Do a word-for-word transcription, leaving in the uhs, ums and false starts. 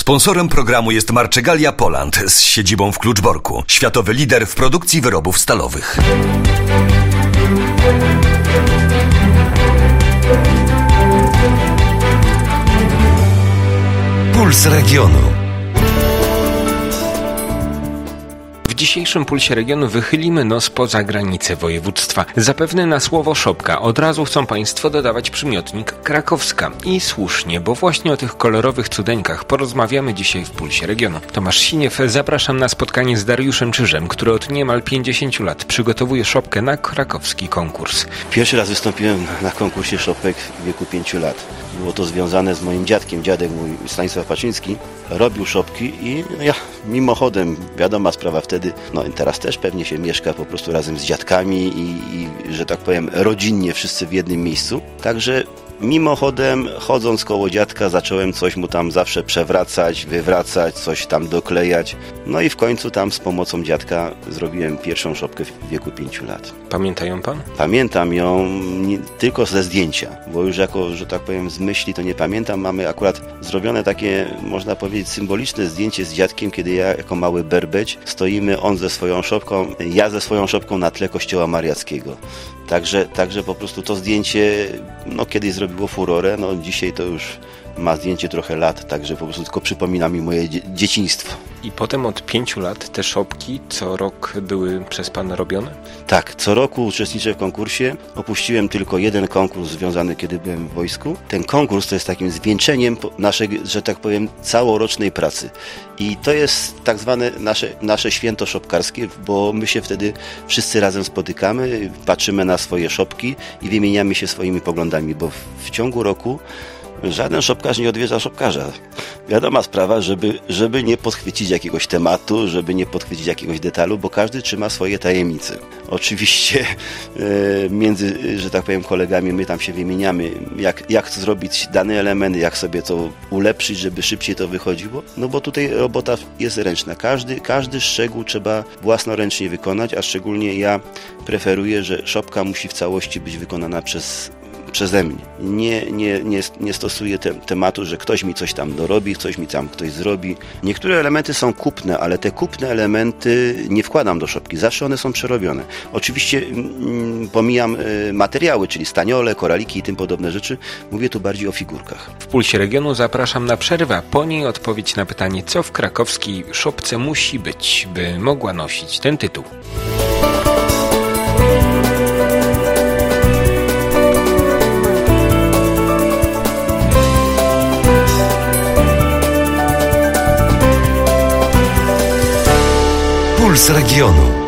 Sponsorem programu jest Marczegalia Poland z siedzibą w Kluczborku. Światowy lider w produkcji wyrobów stalowych. Puls Regionu. W dzisiejszym Pulsie Regionu wychylimy nos poza granice województwa. Zapewne na słowo szopka od razu chcą Państwo dodawać przymiotnik krakowska. I słusznie, bo właśnie o tych kolorowych cudeńkach porozmawiamy dzisiaj w Pulsie Regionu. Tomasz Siniew, zapraszam na spotkanie z Dariuszem Czyżem, który od niemal pięćdziesięciu lat przygotowuje szopkę na krakowski konkurs. Pierwszy raz wystąpiłem na konkursie szopek w wieku pięciu lat. Było to związane z moim dziadkiem. Dziadek mój, Stanisław Paczyński, robił szopki i no ja mimochodem, wiadoma sprawa wtedy, no i teraz też pewnie się mieszka po prostu razem z dziadkami i, i że tak powiem rodzinnie wszyscy w jednym miejscu. Także mimochodem, chodząc koło dziadka, zacząłem coś mu tam zawsze przewracać, wywracać, coś tam doklejać. No i w końcu tam z pomocą dziadka zrobiłem pierwszą szopkę w wieku pięciu lat. Pamięta ją Pan? Pamiętam ją nie, tylko ze zdjęcia, bo już jako, że tak powiem, z myśli to nie pamiętam. Mamy akurat zrobione takie, można powiedzieć, symboliczne zdjęcie z dziadkiem, kiedy ja jako mały berbeć stoimy, on ze swoją szopką, ja ze swoją szopką na tle kościoła mariackiego. Także, także po prostu to zdjęcie, no kiedyś zrobiło furorę, no dzisiaj to już ma zdjęcie trochę lat, także po prostu tylko przypomina mi moje dzie- dzieciństwo. I potem od pięciu lat te szopki co rok były przez Pana robione? Tak, co roku uczestniczę w konkursie. Opuściłem tylko jeden konkurs związany, kiedy byłem w wojsku. Ten konkurs to jest takim zwieńczeniem naszej, że tak powiem, całorocznej pracy. I to jest tak zwane nasze, nasze święto szopkarskie, bo my się wtedy wszyscy razem spotykamy, patrzymy na swoje szopki i wymieniamy się swoimi poglądami, bo w, w ciągu roku żaden szopkarz nie odwiedza szopkarza. Wiadoma sprawa, żeby, żeby nie podchwycić jakiegoś tematu, żeby nie podchwycić jakiegoś detalu, bo każdy trzyma swoje tajemnice. Oczywiście e, między, że tak powiem, kolegami my tam się wymieniamy, jak, jak zrobić dany element, jak sobie to ulepszyć, żeby szybciej to wychodziło. No bo tutaj robota jest ręczna. Każdy, każdy szczegół trzeba własnoręcznie wykonać, a szczególnie ja preferuję, że szopka musi w całości być wykonana przez przeze mnie. Nie, nie, nie, nie stosuję te, tematu, że ktoś mi coś tam dorobi, coś mi tam ktoś zrobi. Niektóre elementy są kupne, ale te kupne elementy nie wkładam do szopki. Zawsze one są przerobione. Oczywiście mm, pomijam y, materiały, czyli staniole, koraliki i tym podobne rzeczy. Mówię tu bardziej o figurkach. W Pulsie Regionu zapraszam na przerwę. Po niej odpowiedź na pytanie, co w krakowskiej szopce musi być, by mogła nosić ten tytuł. Puls Regionu.